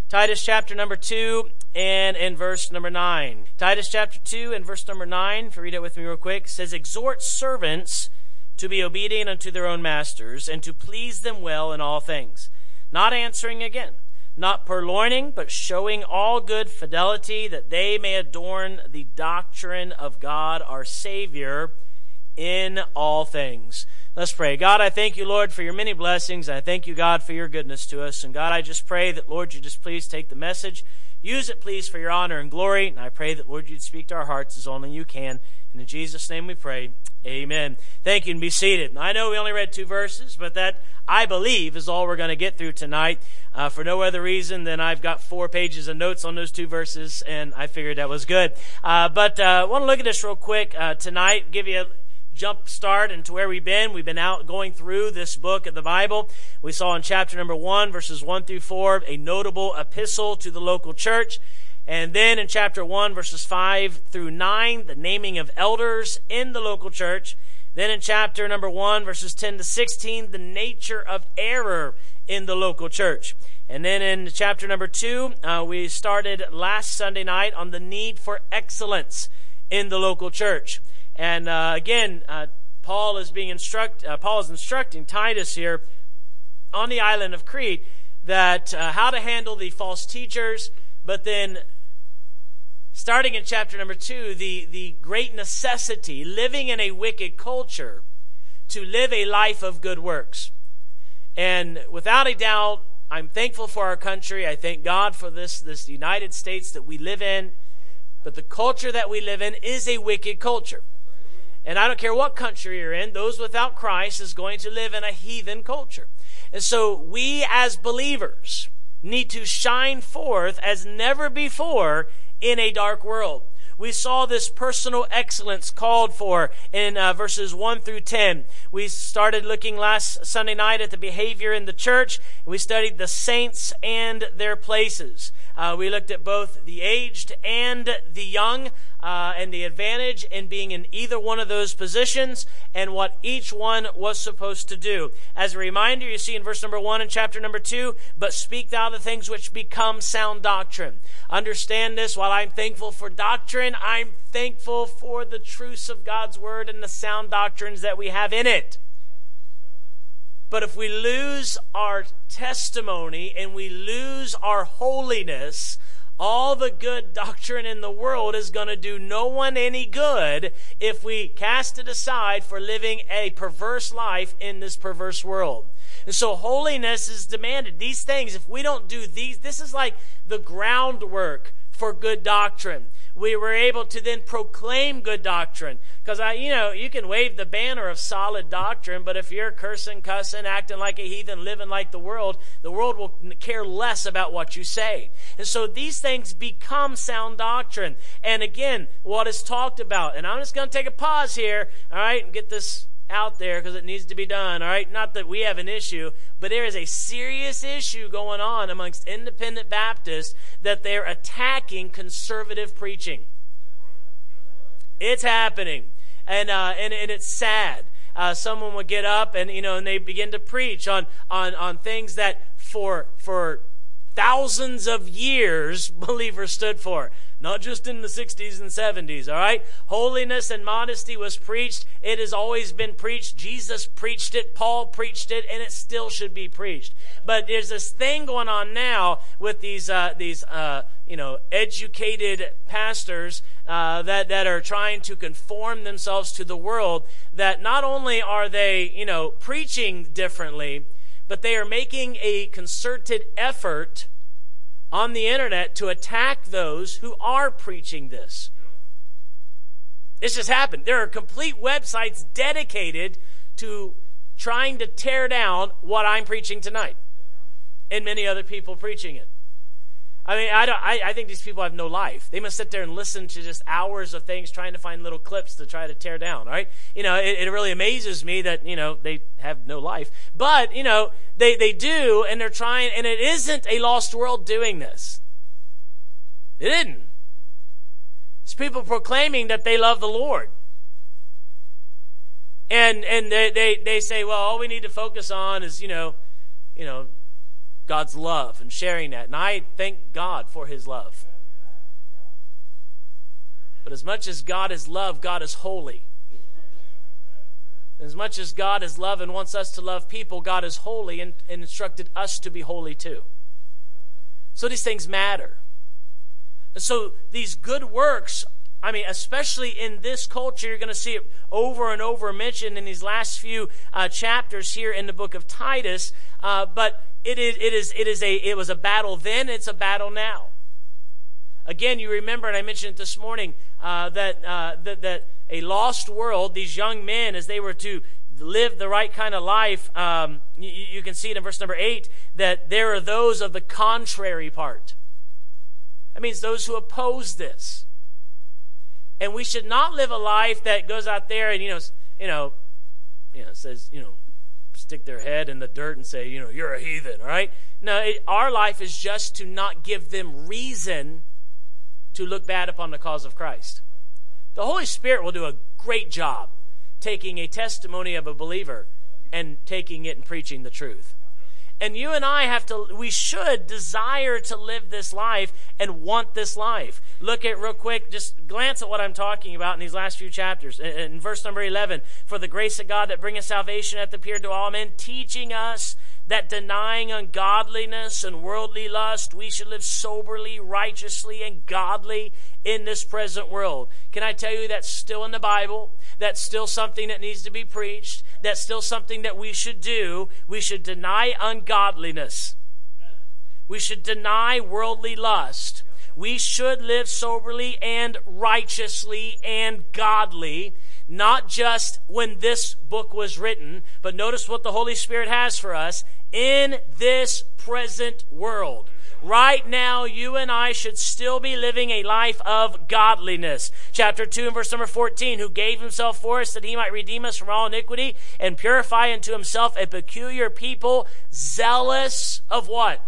Titus chapter number 2 and in verse number 9. Titus chapter 2 and verse number 9, if you read it with me real quick, says, "Exhort servants to be obedient unto their own masters, and to please them well in all things, not answering again, not purloining, but showing all good fidelity, that they may adorn the doctrine of God our Savior in all things." Let's pray. God, I thank you, Lord, for your many blessings. I thank you, God, for your goodness to us. And God, I just pray that, Lord, you just please take the message. Use it, please, for your honor and glory. And I pray that, Lord, you'd speak to our hearts as only you can. And in Jesus' name we pray. Amen. Thank you, and be seated. I know we only read 2 verses, but that, I believe, is all we're going to get through tonight. For no other reason than I've got 4 pages of notes on those 2 verses, and I figured that was good. But I want to look at this real quick tonight, give you a jump start into where we've been. We've been out going through this book of the Bible. We saw in chapter number 1, verses 1 through 4, a notable epistle to the local church. And then in chapter 1, verses 5 through 9, the naming of elders in the local church. Then in chapter number 1, verses 10 to 16, the nature of error in the local church. And then in chapter number 2, we started last Sunday night on the need for excellence in the local church. And again, Paul is instructing Titus here on the island of Crete that how to handle the false teachers. But then, starting in chapter number 2, the great necessity, living in a wicked culture, to live a life of good works. And without a doubt, I'm thankful for our country. I thank God for this United States that we live in. But the culture that we live in is a wicked culture. And I don't care what country you're in, those without Christ is going to live in a heathen culture. And so we as believers need to shine forth as never before in a dark world. We saw this personal excellence called for in verses 1 through 10. We started looking last Sunday night at the behavior in the church, and we studied the saints and their places. We looked at both the aged and the young, and the advantage in being in either one of those positions and what each one was supposed to do. As a reminder, you see in verse number 1 in chapter number 2, "But speak thou the things which become sound doctrine." Understand this, while I'm thankful for doctrine, I'm thankful for the truths of God's word and the sound doctrines that we have in it. But if we lose our testimony and we lose our holiness, all the good doctrine in the world is going to do no one any good if we cast it aside for living a perverse life in this perverse world. And so holiness is demanded. These things, if we don't do these, this is like the groundwork for good doctrine. We were able to then proclaim good doctrine. Because, you can wave the banner of solid doctrine, but if you're cursing, cussing, acting like a heathen, living like the world will care less about what you say. And so these things become sound doctrine. And again, what is talked about, and I'm just going to take a pause here, all right, and get this out there because it needs to be done, all right? Not that we have an issue, but there is a serious issue going on amongst independent Baptists that they're attacking conservative preaching. It's happening, and it's sad. Someone would get up and they begin to preach on things that for thousands of years believers stood for. Not just in the 60s and 70s, all right? Holiness and modesty was preached. It has always been preached. Jesus preached it. Paul preached it, and it still should be preached. But there's this thing going on now with these educated pastors that are trying to conform themselves to the world, that not only are they, preaching differently, but they are making a concerted effort on the internet to attack those who are preaching this. This just happened. There are complete websites dedicated to trying to tear down what I'm preaching tonight, and many other people preaching it. I mean, I think these people have no life. They must sit there and listen to just hours of things trying to find little clips to try to tear down, all right? It really amazes me that, they have no life. But, they do, and they're trying, and it isn't a lost world doing this. It isn't. It's people proclaiming that they love the Lord. And they say, well, all we need to focus on is, God's love and sharing that. And I thank God for his love. But as much as God is love, God is holy. As much as God is love and wants us to love people, God is holy and instructed us to be holy too. So these things matter. So these good works, I mean, especially in this culture, you're going to see it over and over mentioned in these last few chapters here in the book of Titus. But it was a battle then, it's a battle now. Again, you remember, and I mentioned it this morning, that a lost world, these young men, as they were to live the right kind of life, you can see it in verse number 8, that there are those of the contrary part. That means those who oppose this. And we should not live a life that goes out there and, says, stick their head in the dirt and say, you're a heathen, all right? No, our life is just to not give them reason to look bad upon the cause of Christ. The Holy Spirit will do a great job taking a testimony of a believer and taking it and preaching the truth. And you and I we should desire to live this life and want this life. Look at real quick, just glance at what I'm talking about in these last few chapters. In verse number 11, for the grace of God that bringeth salvation hath appeared to all men, teaching us that denying ungodliness and worldly lust, we should live soberly, righteously, and godly in this present world. Can I tell you that's still in the Bible? That's still something that needs to be preached. That's still something that we should do. We should deny ungodliness. We should deny worldly lust. We should live soberly and righteously and godly. Not just when this book was written, but notice what the Holy Spirit has for us in this present world. Right now, you and I should still be living a life of godliness. Chapter 2 and verse number 14, who gave himself for us that he might redeem us from all iniquity and purify unto himself a peculiar people, zealous of what?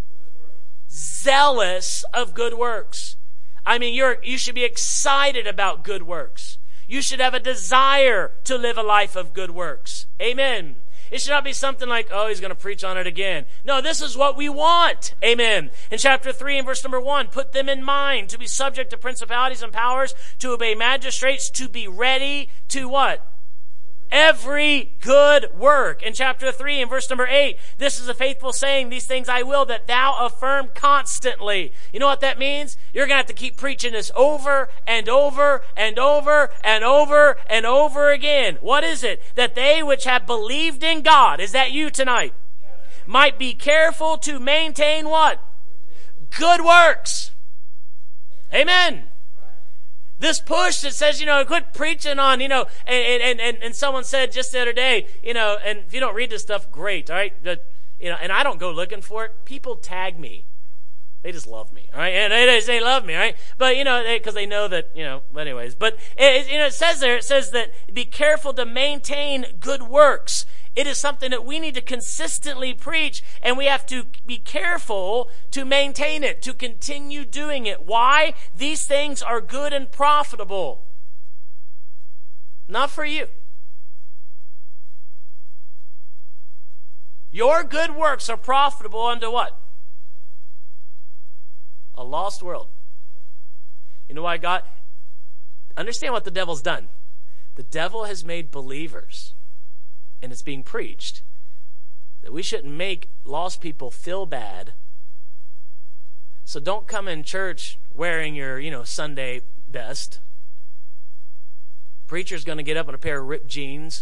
Zealous of good works. I mean, you should be excited about good works. You should have a desire to live a life of good works. Amen. It should not be something like, oh, he's going to preach on it again. No, this is what we want. Amen. In chapter 3 and verse number 1, put them in mind to be subject to principalities and powers, to obey magistrates, to be ready to what? Every good work. In chapter 3 and verse number 8, this is a faithful saying, these things I will that thou affirm constantly. You know what that means? You're going to have to keep preaching this over and over and over and over and over again. What is it? That they which have believed in God, is that you tonight? Might be careful to maintain what? Good works. Amen. This push that says, quit preaching on, and someone said just the other day, and if you don't read this stuff, great, all right? But, and I don't go looking for it. People tag me. They just love me, all right? And they love me, all right? But, because they know that, but anyways. But, it says there, it says that be careful to maintain good works. It is something that we need to consistently preach, and we have to be careful to maintain it, to continue doing it. Why? These things are good and profitable. Not for you. Your good works are profitable unto what? A lost world. You know why God? Understand what the devil's done. The devil has made believers, and it's being preached, that we shouldn't make lost people feel bad. So don't come in church wearing your, Sunday best. Preacher's going to get up in a pair of ripped jeans.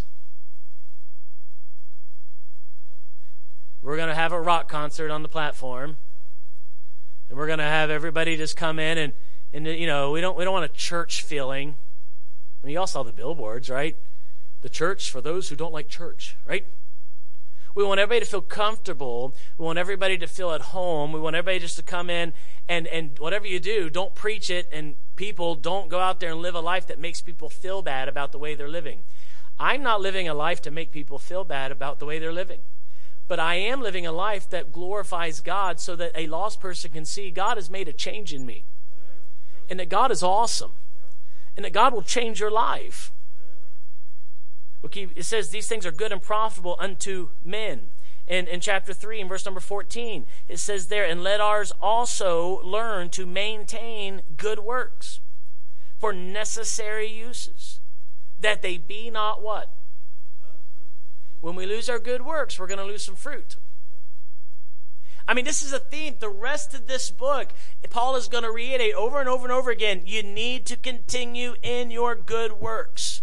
We're going to have a rock concert on the platform. And we're going to have everybody just come in and we don't want a church feeling. I mean, you all saw the billboards, right? The church for those who don't like church, right? We want everybody to feel comfortable. We want everybody to feel at home. We want everybody just to come in and whatever you do, don't preach it, and people don't go out there and live a life that makes people feel bad about the way they're living. I'm not living a life to make people feel bad about the way they're living. But I am living a life that glorifies God so that a lost person can see God has made a change in me. And that God is awesome. And that God will change your life. Okay, it says these things are good and profitable unto men. In chapter 3, in verse number 14, it says there, and let ours also learn to maintain good works for necessary uses, that they be not what? When we lose our good works, we're going to lose some fruit. I mean, this is a theme. The rest of this book, Paul is going to reiterate over and over and over again, you need to continue in your good works.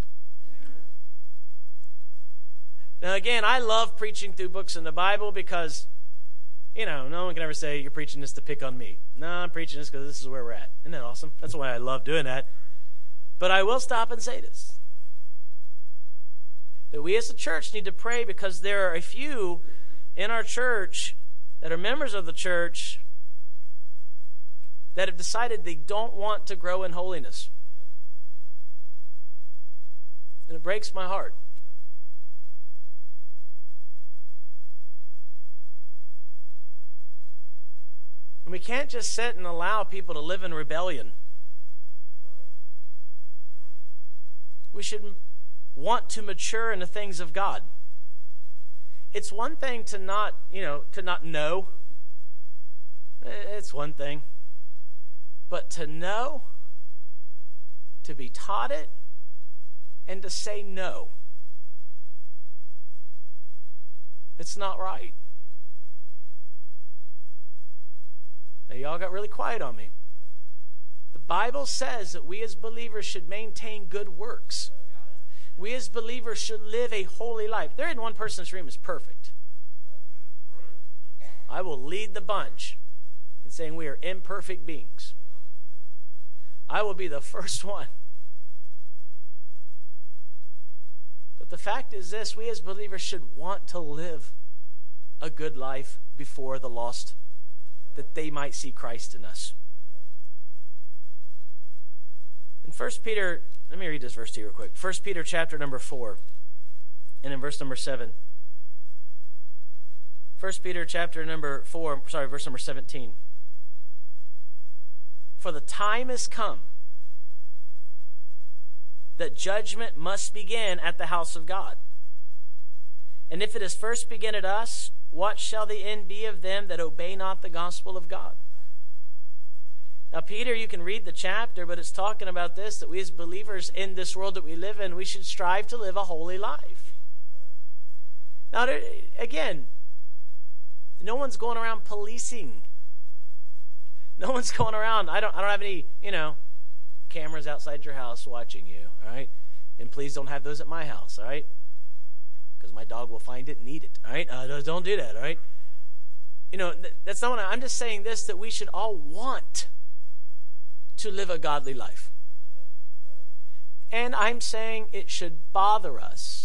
Now, again, I love preaching through books in the Bible because, no one can ever say, you're preaching this to pick on me. No, I'm preaching this because this is where we're at. Isn't that awesome? That's why I love doing that. But I will stop and say this, that we as a church need to pray because there are a few in our church that are members of the church that have decided they don't want to grow in holiness. And it breaks my heart. And we can't just sit and allow people to live in rebellion. We should want to mature in the things of God. It's one thing to not know. It's one thing. But to know, to be taught it, and to say no. It's not right. Now, y'all got really quiet on me. The Bible says that we as believers should maintain good works. We as believers should live a holy life. There isn't one person in this room is perfect. I will lead the bunch in saying we are imperfect beings. I will be the first one. But the fact is this, we as believers should want to live a good life before the lost, that they might see Christ in us. In 1 Peter, let me read this verse to you real quick. 1 Peter chapter number 4, and in verse number 7. 1 Peter chapter number 4, verse number 17. For the time has come that judgment must begin at the house of God. And if it is first begin at us, what shall the end be of them that obey not the gospel of God? Now, Peter, you can read the chapter, but it's talking about this, that we as believers in this world that we live in, we should strive to live a holy life. Now, again, no one's going around policing. No one's going around. I don't have any, cameras outside your house watching you, all right? And please don't have those at my house, all right? Because my dog will find it and eat it, all right? Don't do that, all right? That's not what I'm just saying this, that we should all want to live a godly life. And I'm saying it should bother us.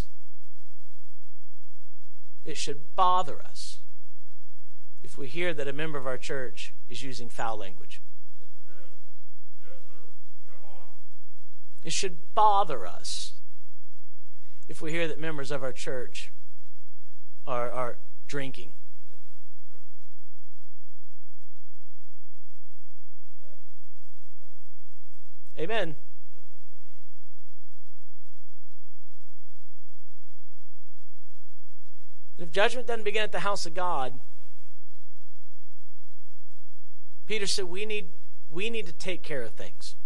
It should bother us if we hear that a member of our church is using foul language. It should bother us if we hear that members of our church are drinking. Amen. And if judgment doesn't begin at the house of God, Peter said we need to take care of things.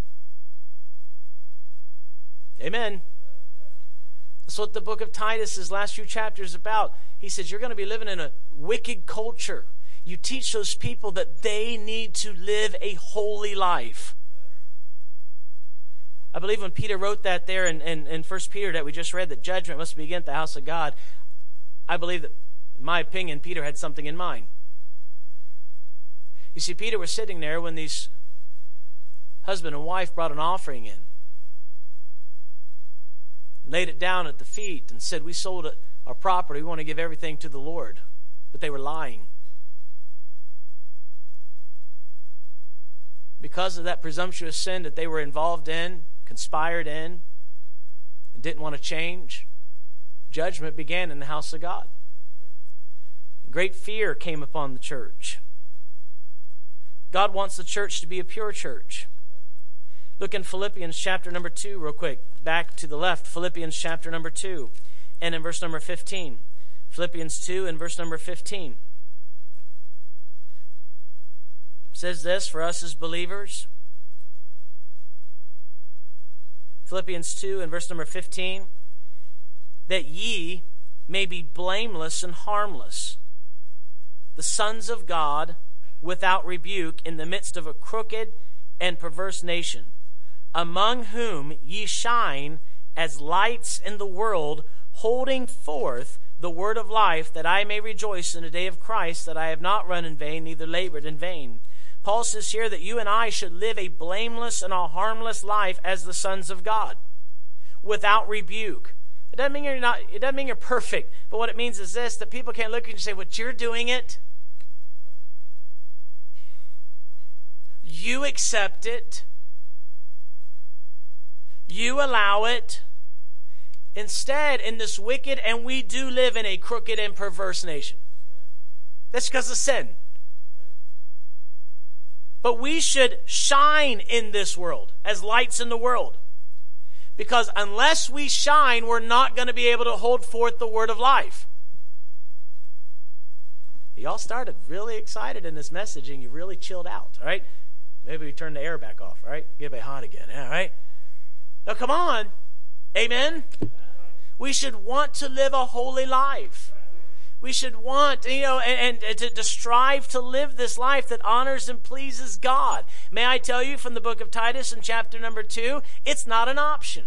Amen. That's what the book of Titus' last few chapters is about. He says you're going to be living in a wicked culture. You teach those people that they need to live a holy life. I believe when Peter wrote that there in 1 Peter that we just read, that judgment must begin at the house of God, I believe that, in my opinion, Peter had something in mind. You see, Peter was sitting there when these husband and wife brought an offering in, laid it down at the feet and said, we sold our property, we want to give everything to the Lord. But they were lying. Because of that presumptuous sin that they were involved in, conspired in, and didn't want to change, judgment began in the house of God. Great fear came upon the church. God wants the church to be a pure church. Look in Philippians chapter number 2 real quick. Back to the left, Philippians chapter number 2, and in verse number 15. Philippians 2 and verse number 15. It says this for us as believers. Philippians 2 and verse number 15. That ye may be blameless and harmless, the sons of God without rebuke in the midst of a crooked and perverse nation, among whom ye shine as lights in the world, holding forth the word of life, that I may rejoice in the day of Christ, that I have not run in vain, neither labored in vain. Paul says here that you and I should live a blameless and a harmless life as the sons of God, without rebuke. It doesn't mean you're perfect, but what it means is this, that people can't look at you and say, "What you're doing it. You accept it. You allow it." Instead, in this wicked, and we do live in a crooked and perverse nation. That's because of sin. But we should shine in this world as lights in the world. Because unless we shine, we're not going to be able to hold forth the word of life. Y'all started really excited in this message and you really chilled out, all right? Maybe we turn the air back off, all right? Get it hot again, all right? Now come on. Amen? We should want to live a holy life. We should want, and to strive to live this life that honors and pleases God. May I tell you from the book of Titus in chapter number 2, it's not an option.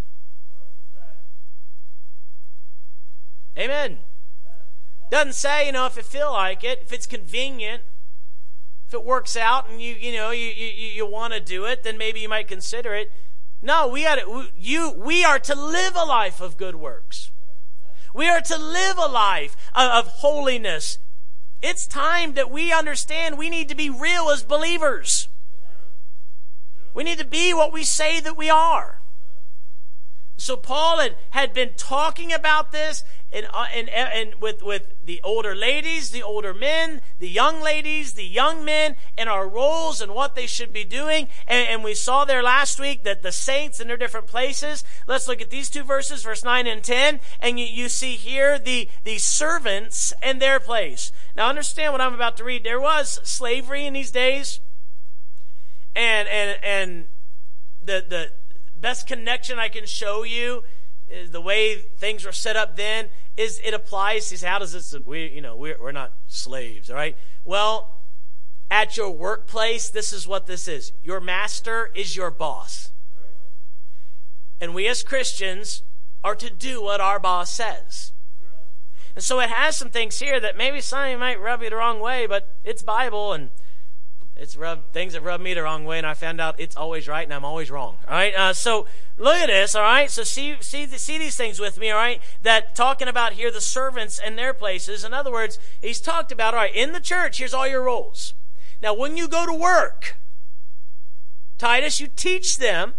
Amen. Doesn't say, if you feel like it, if it's convenient, if it works out and you want to do it, then maybe you might consider it. No, we are to live a life of good works. We are to live a life of holiness. It's time that we understand we need to be real as believers. We need to be what we say that we are. So Paul had been talking about this and with the older ladies, the older men, the young ladies, the young men, and our roles and what they should be doing. And we saw there last week that the saints in their different places. Let's look at these two verses, verse 9 and 10. And you see here the servants and their place. Now understand what I'm about to read. There was slavery in these days. And the best connection I can show you is the way things were set up then is it applies. He says, how does this, we're not slaves, all right? Well, at your workplace, this is what this is. Your master is your boss. And we as Christians are to do what our boss says. And so it has some things here that maybe some of you might rub you the wrong way, but it's Bible, and things that rub me the wrong way, and I found out it's always right and I'm always wrong. All right. So look at this. All right. So see these things with me. All right. That talking about here the servants and their places. In other words, he's talked about, all right, in the church, here's all your roles. Now, when you go to work, Titus, you teach them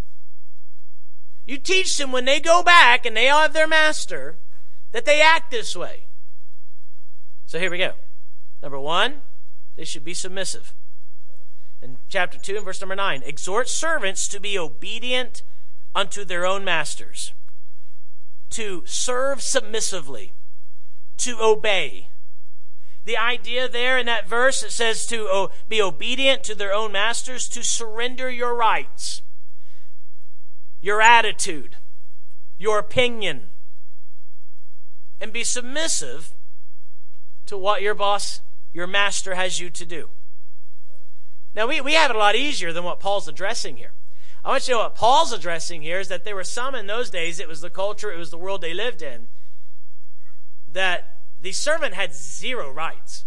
when they go back and they all have their master that they act this way. So here we go. Number 1, they should be submissive. In chapter 2 and verse number 9, exhort servants to be obedient unto their own masters, to serve submissively, to obey. The idea there in that verse, it says to be obedient to their own masters, to surrender your rights, your attitude, your opinion, and be submissive to what your boss, your master has you to do. Now, we have it a lot easier than what Paul's addressing here. I want you to know what Paul's addressing here is that there were some in those days, it was the culture, it was the world they lived in, that the servant had zero rights.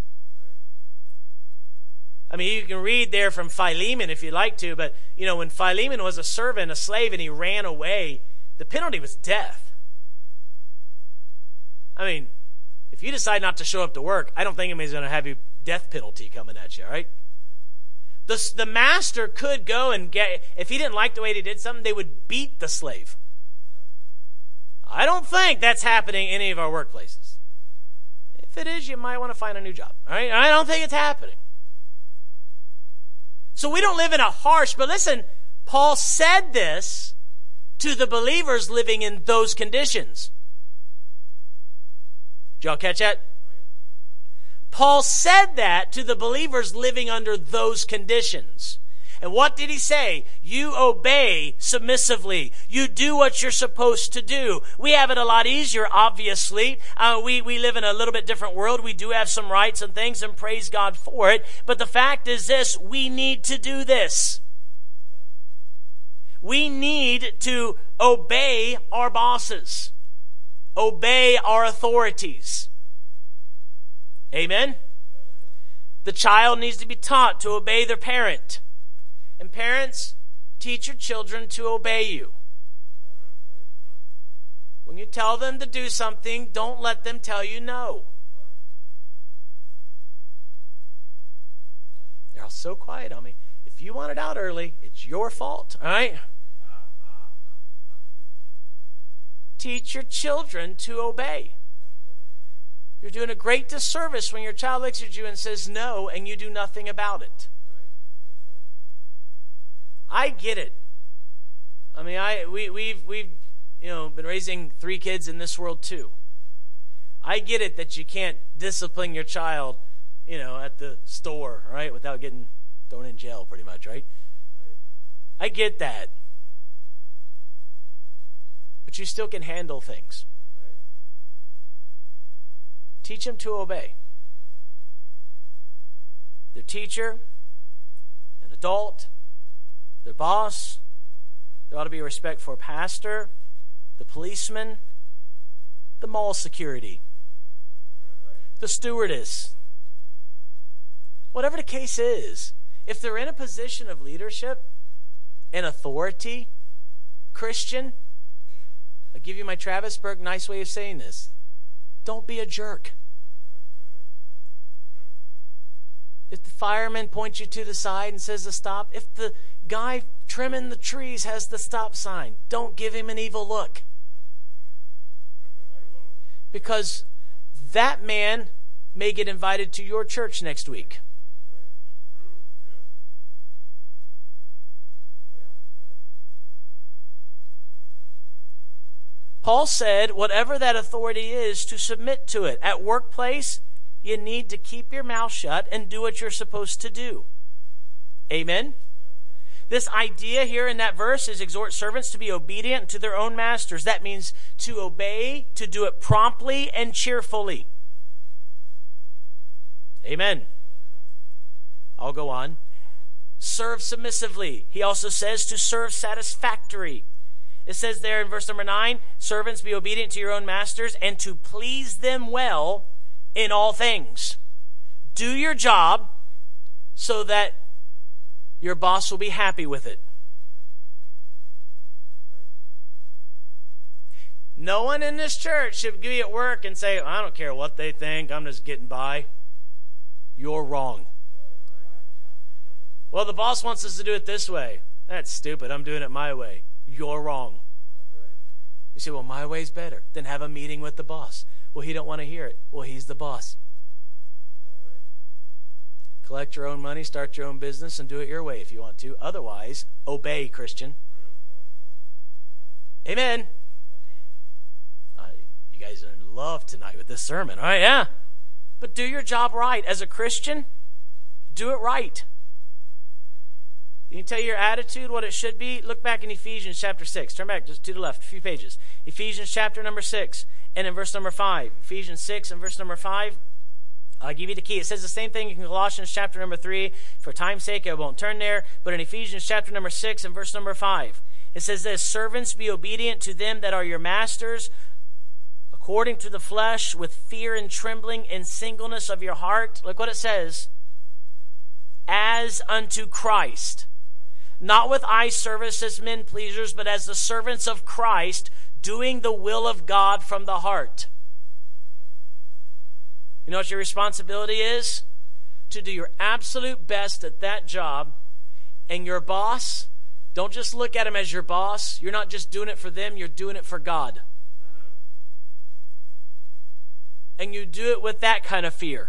I mean, you can read there from Philemon if you'd like to, but, when Philemon was a servant, a slave, and he ran away, the penalty was death. I mean, if you decide not to show up to work, I don't think anybody's going to have you death penalty coming at you, all right? The master could go and if he didn't like the way they did something, they would beat the slave. I don't think that's happening in any of our workplaces. If it is, you might want to find a new job. All right? I don't think it's happening. So we don't live in a harsh, but listen, Paul said this to the believers living in those conditions. Did y'all catch that? Paul said that to the believers living under those conditions. And what did he say? You obey submissively. You do what you're supposed to do. We have it a lot easier, obviously. We live in a little bit different world. We do have some rights and things, and praise God for it. But the fact is this, we need to do this. We need to obey our bosses. Obey our authorities. Amen? The child needs to be taught to obey their parent. And parents, teach your children to obey you. When you tell them to do something, don't let them tell you no. They're all so quiet on me. If you want it out early, it's your fault, all right? Teach your children to obey. You're doing a great disservice when your child looks at you and says no, and you do nothing about it. I get it. I mean, we've been raising 3 kids in this world too. I get it that you can't discipline your child, at the store, right, without getting thrown in jail, pretty much, right? I get that. But you still can handle things. Teach them to obey. Their teacher, an adult, their boss. There ought to be respect for pastor, the policeman, the mall security, the stewardess. Whatever the case is, if they're in a position of leadership and authority, Christian, I'll give you my Travis Burke nice way of saying this. Don't be a jerk. If the fireman points you to the side and says to stop, if the guy trimming the trees has the stop sign, don't give him an evil look. Because that man may get invited to your church next week. Paul said, whatever that authority is, to submit to it. At workplace, you need to keep your mouth shut and do what you're supposed to do. Amen? This idea here in that verse is exhort servants to be obedient to their own masters. That means to obey, to do it promptly and cheerfully. Amen. I'll go on. Serve submissively. He also says to serve satisfactory. It says there in verse number 9, servants, be obedient to your own masters and to please them well in all things. Do your job so that your boss will be happy with it. No one in this church should be at work and say, I don't care what they think, I'm just getting by. You're wrong. Well, the boss wants us to do it this way. That's stupid. I'm doing it my way. You're wrong. You say, well, my way's better. Then have a meeting with the boss. Well, he don't want to hear it. Well, he's the boss. Collect your own money, start your own business, and do it your way if you want to. Otherwise, obey, Christian. Amen. You guys are in love tonight with this sermon, all right? Yeah. But do your job right. As a Christian, do it right. You can tell your attitude what it should be. Look back in Ephesians chapter 6. Turn back just to the left, a few pages. Ephesians chapter number 6 and in verse number 5. Ephesians 6 and verse number 5. I'll give you the key. It says the same thing in Colossians chapter number 3. For time's sake, I won't turn there. But in Ephesians chapter number 6 and verse number 5, it says this, servants, be obedient to them that are your masters, according to the flesh, with fear and trembling and singleness of your heart. Look what it says. As unto Christ. Not with eye service as men pleasers, but as the servants of Christ, doing the will of God from the heart. You know what your responsibility is? To do your absolute best at that job. And your boss, don't just look at him as your boss. You're not just doing it for them, you're doing it for God. And you do it with that kind of fear.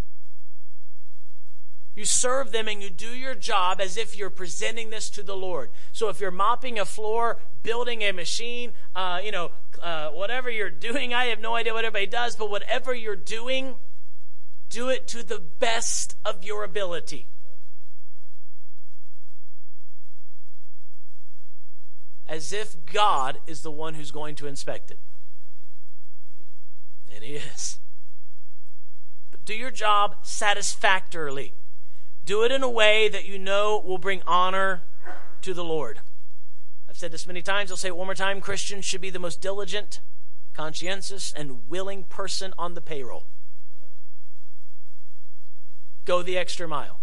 You serve them and you do your job as if you're presenting this to the Lord. So if you're mopping a floor, building a machine, whatever you're doing. I have no idea what everybody does, but whatever you're doing, do it to the best of your ability. As if God is the one who's going to inspect it. And He is. But do your job satisfactorily. Do it in a way that you know will bring honor to the Lord. I've said this many times. I'll say it one more time. Christians should be the most diligent, conscientious, and willing person on the payroll. Go the extra mile.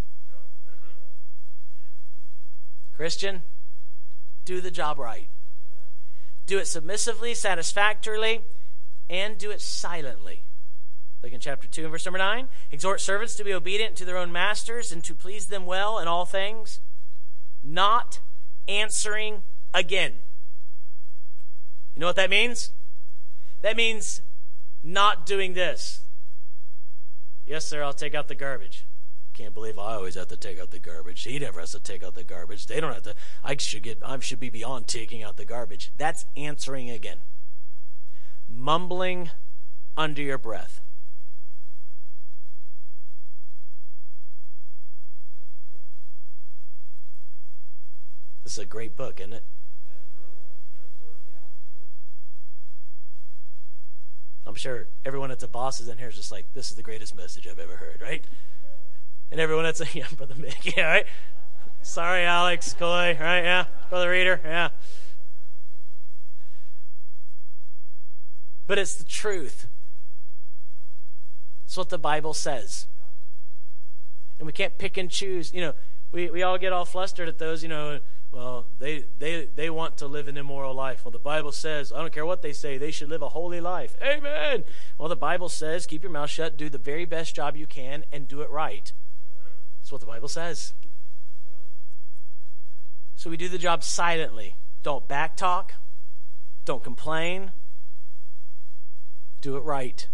Christian, do the job right. Do it submissively, satisfactorily, and do it silently. Look in chapter 2 and verse number 9. Exhort servants to be obedient to their own masters and to please them well in all things, not answering again. You know what that means? That means not doing this. Yes, sir, I'll take out the garbage. Can't believe I always have to take out the garbage. He never has to take out the garbage. They don't have to. I should be beyond taking out the garbage. That's answering again. Mumbling under your breath. This is a great book, isn't it? I'm sure everyone that's a boss is in here is just like, this is the greatest message I've ever heard, right? And everyone that's a, yeah, Brother Mick, yeah, right? Sorry, Alex, Coy, right? Yeah, Brother Reader, yeah. But it's the truth. It's what the Bible says. And we can't pick and choose. You know, we all get all flustered at those, well, they want to live an immoral life. Well, the Bible says, I don't care what they say, they should live a holy life. Amen. Well, the Bible says, keep your mouth shut, do the very best job you can, and do it right. That's what the Bible says. So we do the job silently. Don't backtalk. Don't complain. Do it right.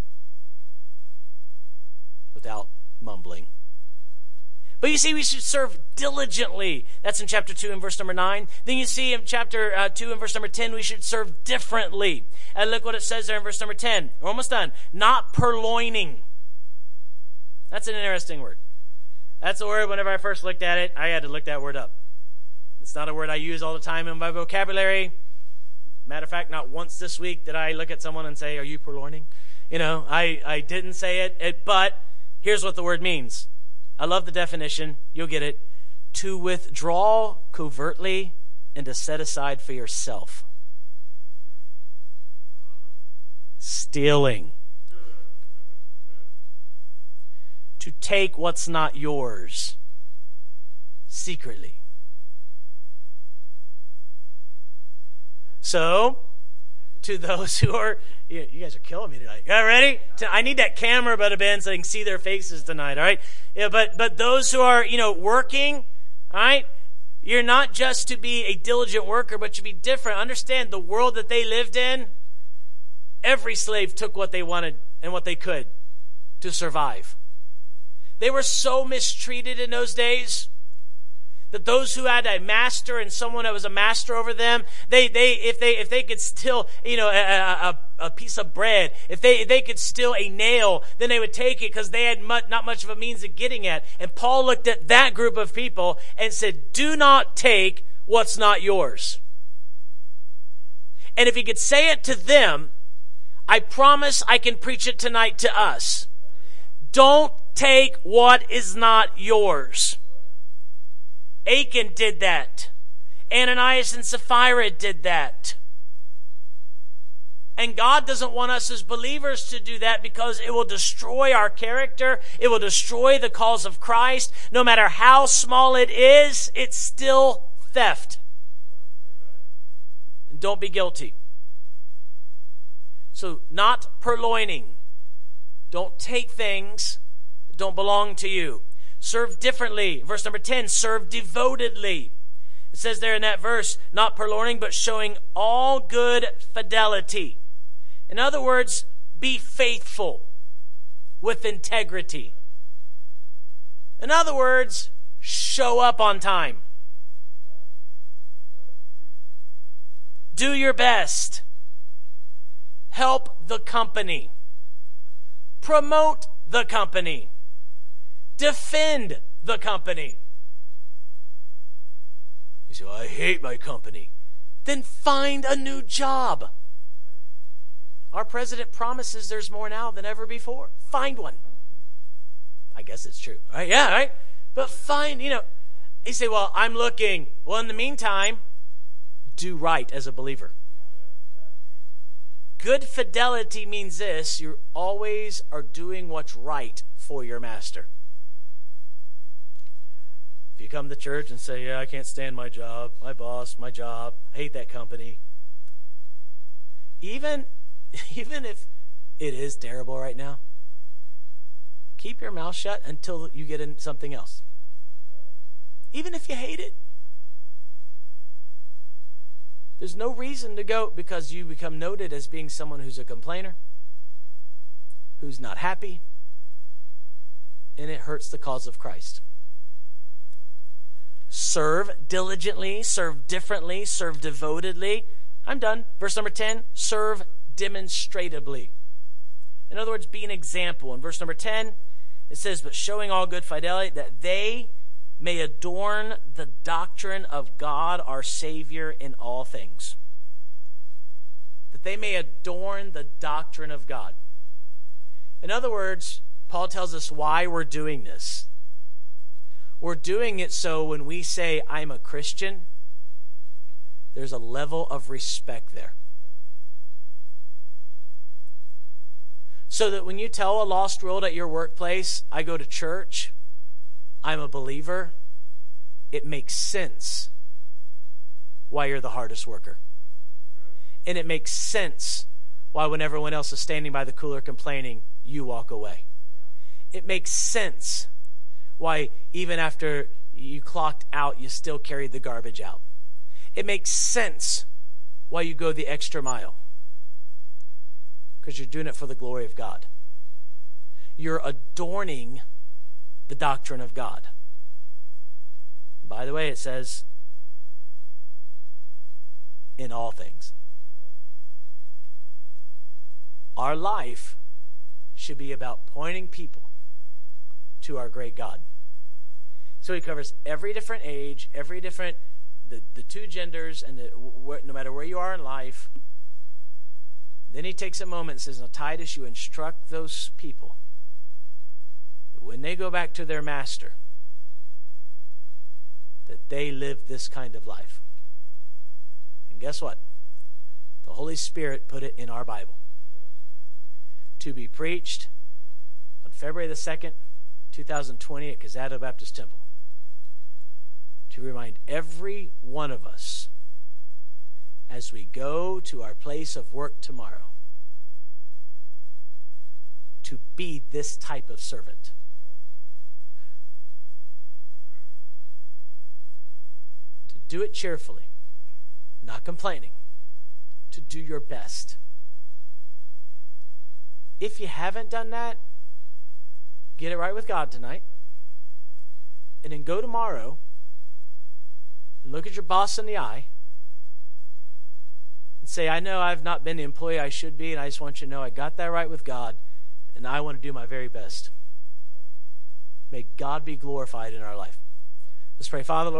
Without mumbling. But you see, we should serve diligently. That's in chapter 2 and verse number 9. Then you see in chapter 2 and verse number 10, we should serve differently. And look what it says there in verse number 10. We're almost done. Not purloining. That's an interesting word. That's a word, whenever I first looked at it, I had to look that word up. It's not a word I use all the time in my vocabulary. Matter of fact, not once this week did I look at someone and say, are you purloining? I didn't say it, but here's what the word means. I love the definition. You'll get it. To withdraw covertly and to set aside for yourself. Stealing. To take what's not yours secretly. So, to those who are, you guys are killing me tonight. You ready? I need that camera but Ben so I can see their faces tonight, all right? Yeah, but those who are, working, all right? You're not just to be a diligent worker, but to be different. Understand the world that they lived in, every slave took what they wanted and what they could to survive. They were so mistreated in those days that those who had a master and someone that was a master over them, if they could steal, a piece of bread, if they could steal a nail, then they would take it because they had not much of a means of getting it. And Paul looked at that group of people and said, do not take what's not yours. And if he could say it to them, I promise I can preach it tonight to us. Don't take what is not yours. Achan did that. Ananias and Sapphira did that. And God doesn't want us as believers to do that because it will destroy our character. It will destroy the cause of Christ. No matter how small it is, it's still theft. And don't be guilty. So, not purloining. Don't take things that don't belong to you. Serve differently. Verse number 10, serve devotedly. It says there in that verse, not purloining, but showing all good fidelity. In other words, be faithful with integrity. In other words, show up on time. Do your best. Help the company. Promote the company. Defend the company. You say, well, I hate my company. Then find a new job. Our president promises there's more now than ever before. Find one. I guess it's true. Right? Yeah, right? But find, you say, well, I'm looking. Well, in the meantime, do right as a believer. Good fidelity means this: you always are doing what's right for your master. If you come to church and say, yeah, I can't stand my job, my boss, my job, I hate that company. Even if it is terrible right now, keep your mouth shut until you get in something else. Even if you hate it. There's no reason to go because you become noted as being someone who's a complainer, who's not happy, and it hurts the cause of Christ. Serve diligently, serve differently, serve devotedly. I'm done. Verse number 10, serve demonstratively. In other words, be an example. In verse number 10, it says, but showing all good fidelity, that they may adorn the doctrine of God our Savior in all things. That they may adorn the doctrine of God. In other words, Paul tells us why we're doing this. We're doing it so when we say, I'm a Christian, there's a level of respect there. So that when you tell a lost world at your workplace, I go to church, I'm a believer, it makes sense why you're the hardest worker. And it makes sense why when everyone else is standing by the cooler complaining, you walk away. It makes sense why even after you clocked out, you still carried the garbage out. It makes sense why you go the extra mile. Because you're doing it for the glory of God. You're adorning the doctrine of God. And by the way, it says, in all things. Our life should be about pointing people to our great God. So he covers every different age, every different, the two genders, and no matter where you are in life. Then he takes a moment and says, now Titus, you instruct those people that when they go back to their master, that they live this kind of life. And guess what? The Holy Spirit put it in our Bible. To be preached on February the 2nd, 2020 at Cazado Baptist Temple. To remind every one of us as we go to our place of work tomorrow to be this type of servant. To do it cheerfully, not complaining, to do your best. If you haven't done that, get it right with God tonight. And then go tomorrow and look at your boss in the eye and say, I know I've not been the employee I should be, and I just want you to know I got that right with God, and I want to do my very best. May God be glorified in our life. Let's pray. Father, Lord,